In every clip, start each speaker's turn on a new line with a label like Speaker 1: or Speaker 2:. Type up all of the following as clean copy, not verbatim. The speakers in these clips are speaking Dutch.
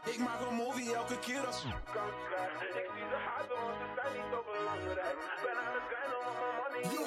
Speaker 1: Ik maak een movie elke keer als
Speaker 2: kans krijg. Ik zie ze haten, want ze zijn niet zo belangrijk. Ben aan het grinden, want mijn money is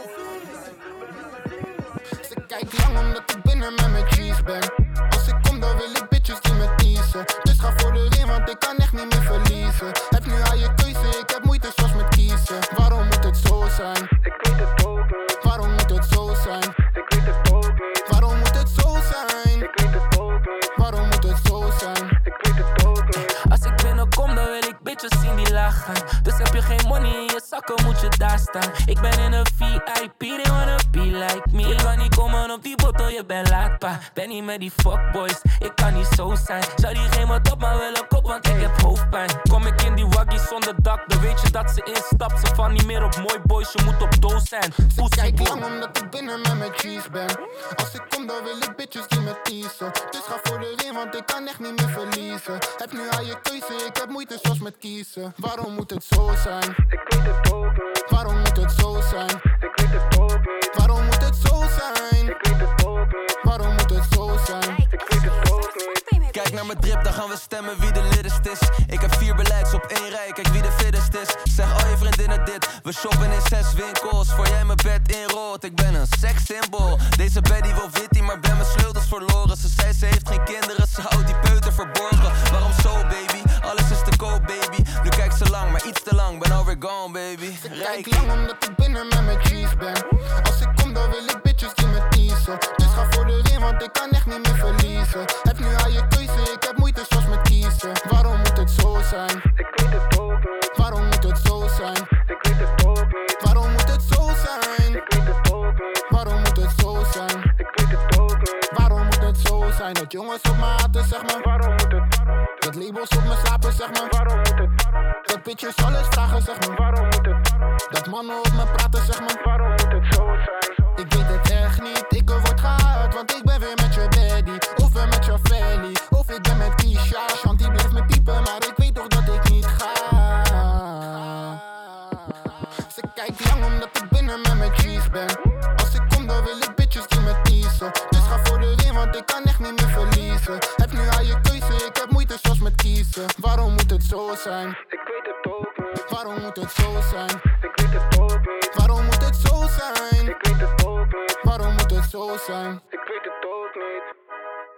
Speaker 2: belangrijk.
Speaker 3: Ze kijkt lang omdat ik binnen met mijn cheese ben. Als ik kom dan wil ik bitches die me teasen. Dus ga voor de win, want ik kan echt niet meer verliezen. Heb nu al je keuze, ik heb moeite soms met kiezen. Waarom moet het zo zijn?
Speaker 2: Ik weet het ook niet.
Speaker 3: Waarom moet het zo zijn?
Speaker 2: Ik weet het ook niet.
Speaker 3: Waarom moet het zo zijn?
Speaker 2: Ik weet het ook niet.
Speaker 3: Waarom moet het zo zijn?
Speaker 2: Ik weet het ook niet.
Speaker 4: Als ik binnenkom dan wil ik bitches zien die lachen. Dus heb je geen money in je zakken moet je daar staan. Ik ben in een VIP, they wanna be like me. Ik kan niet komen op die bottle, je bent laatbaar. Ben niet met die fuckboys, ik kan niet zo zijn. Zou die geen wat op, maar wil een kop, want ik heb hoofdpijn. Kom ik in die waggie zonder dak, dan weet je dat ze instapt. Ze van niet meer op mooi boys, je moet op doos zijn.
Speaker 3: Ze kijkt lang omdat ik binnen met mijn cheese ben. Als ik kom dan wil ik bitches die me teasen. Dus ga voor de win, want ik kan echt niet meer verliezen. Heb nu al je keuze, ik heb moeite soms met kiezen. Waarom moet het zo zijn?
Speaker 2: Ik weet het ook niet.
Speaker 3: Waarom moet het zo zijn?
Speaker 2: Ik weet het ook niet.
Speaker 3: Waarom moet het zo zijn?
Speaker 2: Ik weet het ook niet.
Speaker 3: Waarom moet het zo zijn?
Speaker 2: Ik weet het ook niet.
Speaker 1: Kijk naar mijn drip, dan gaan we stemmen wie de liddest is. Ik heb 4 beleids op 1 rij, kijk wie de fittest is. Zeg al je vriendinnen dit, we shoppen in 6 winkels. Voor jij mijn bed inrolt, ik ben een sekssymbool. Deze bed die wil witty, maar ben mijn sleutels verloren. Ze zei ze heeft geen kinderen, ze houdt die peuter verborgen. Waarom zo baby, alles is te koop baby. Nu kijkt ze lang, maar iets te lang, ben alweer gone baby.
Speaker 3: Kijk lang omdat ik binnen met mijn cheese ben. Als ik kom dan wil ik bitches die me teasen. Dus ga voor de win, want ik kan echt niet meer verliezen. Heb nu al je keuze, ik heb moeite soms met kiezen. Waarom moet het zo zijn?
Speaker 2: Ik weet het ook niet.
Speaker 3: Waarom moet het zo zijn?
Speaker 2: Ik weet het ook niet.
Speaker 3: Waarom moet het zo zijn?
Speaker 2: Ik weet het ook niet.
Speaker 3: Waarom moet het zo zijn?
Speaker 2: Ik weet het ook niet.
Speaker 3: Waarom moet het zo zijn? Dat jongens op me haten, zeg maar.
Speaker 2: Waarom moet het?
Speaker 3: Dat labels op me slapen, zeg maar.
Speaker 2: Waarom moet het?
Speaker 3: Dat bitches alles vragen, zeg maar.
Speaker 2: Waarom moet het?
Speaker 3: Dat mannen op me praten, zeg maar.
Speaker 2: Waarom moet het zo zijn?
Speaker 3: Ik weet het echt niet, ik word gehaald, want ik ben weer met je baddie. Of weer met je Felly, of ik ben met Keisha. Shanti blijft me piepen, maar ik weet toch dat ik niet ga. Ze kijkt lang omdat ik binnen met mijn cheese ben. Als ik kom dan wil ik bitches die me teasen. Dus ga voor de win, want ik kan echt niet meer verliezen. Heb nu al je keuze, ik heb moeite soms met kiezen. Waarom moet het zo zijn?
Speaker 2: Ik weet het ook niet.
Speaker 3: Waarom moet het zo zijn?
Speaker 2: Ik weet het ook niet.
Speaker 3: Waarom moet het zo zijn?
Speaker 2: Ik weet het ook niet.
Speaker 3: Waarom moet het zo zijn?
Speaker 2: Ik weet het ook niet.